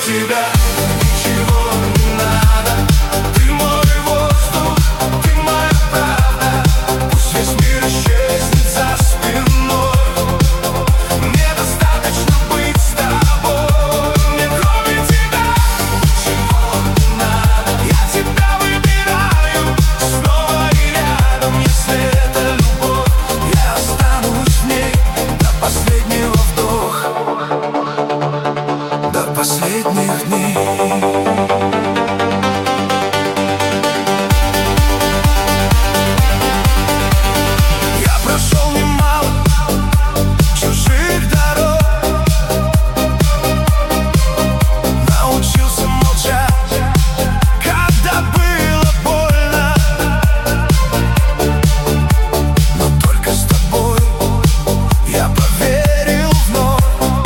тебя ничего не надо. Ты мой воздух, ты моя правда. Пусть весь мир исчезнет за спиной. Мне достаточно быть с тобой. Мне кроме тебя ничего не надо. Я тебя выбираю снова и рядом. Если это любовь, я останусь в ней до последнего вдоха, до последних дней. Я прошел немало чужих дорог, научился молчать, когда было больно. Но только с тобой я поверил вновь,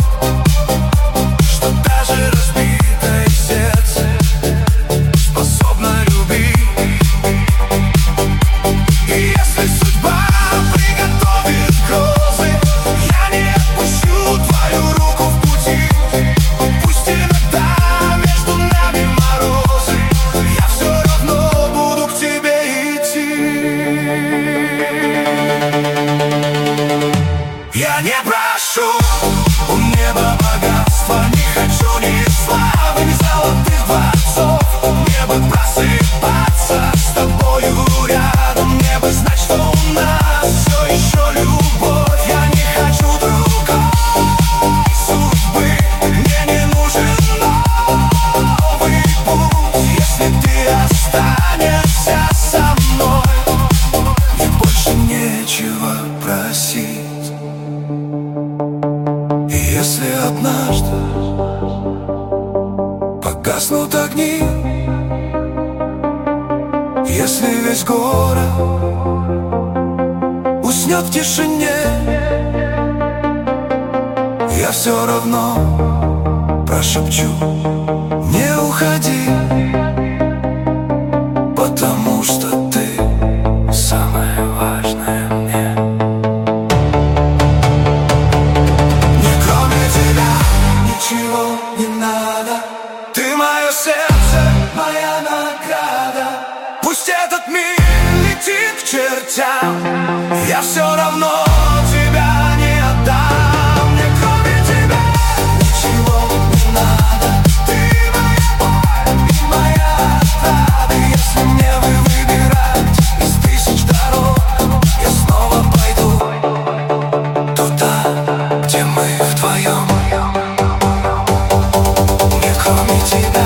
что даже разбитое сердце способно любить. И если судьба приготовит грозы, я не отпущу твою руку в пути. Пусть иногда между нами морозы, я все равно буду к тебе идти. Я не прошу у неба богатства, не хочу ни славы, ни золотых дворцов. Мне бы просыпаться с тобою рядом, мне бы знать, что у нас все еще любовь. Я не хочу другой судьбы, мне не нужен новый путь. Если ты останешься со мной, мне больше нечего просить. И если однажды погаснут огни, если весь город уснет в тишине, я все равно прошепчу: не уходи, потому что ты самое важное мне. Мне кроме тебя ничего не надо. Ты мое сердце, моя награда. Пусть этот мир летит к чертям, я все равно тебя не отдам. Мне кроме тебя ничего не надо. Ты моя боль и моя отрада. Если мне выбирать из тысяч дорог, я снова пойду туда, где мы вдвоем. Мне кроме тебя